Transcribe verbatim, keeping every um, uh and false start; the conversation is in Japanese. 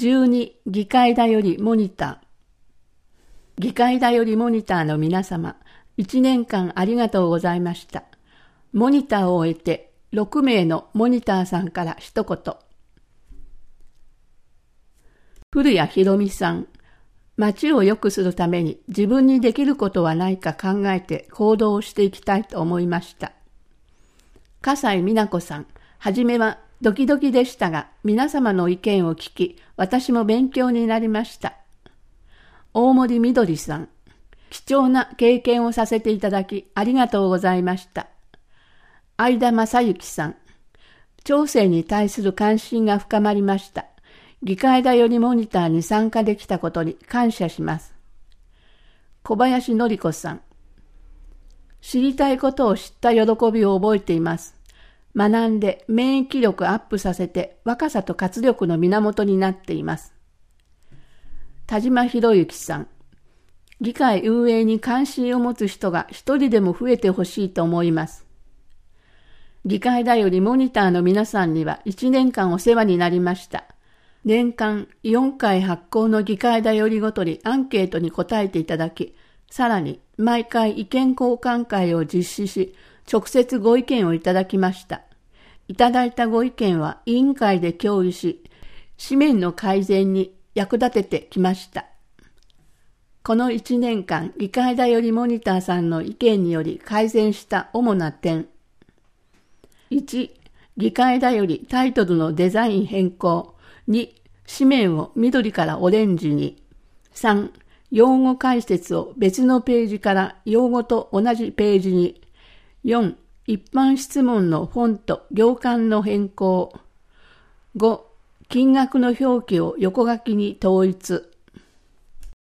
じゅうに、議会だよりモニター。議会だよりモニターの皆様、いちねんかんありがとうございました。モニターを終えて、ろくめいのモニターさんから一言。古谷博美さん、町を良くするために自分にできることはないか考えて行動をしていきたいと思いました。笠井美奈子さん、はじめはドキドキでしたが、皆様の意見を聞き、私も勉強になりました。大森みどりさん、貴重な経験をさせていただきありがとうございました。相田正幸さん、町政に対する関心が深まりました。議会だよりモニターに参加できたことに感謝します。小林典子さん、知りたいことを知った喜びを覚えています。学んで免疫力アップさせて若さと活力の源になっています。田島博之さん、議会運営に関心を持つ人が一人でも増えてほしいと思います。議会だよりモニターの皆さんにはいちねんかんお世話になりました。年間よんかい発行の議会だよりごとにアンケートに答えていただき、さらに毎回意見交換会を実施し、直接ご意見をいただきました。いただいたご意見は委員会で協議し、紙面の改善に役立ててきました。このいちねんかん、議会だよりモニターさんの意見により改善した主な点。いち、議会だよりタイトルのデザイン変更。に、紙面を緑からオレンジに。さん、用語解説を別のページから用語と同じページに。よん、一般質問のフォント、行間の変更。ご、金額の表記を横書きに統一。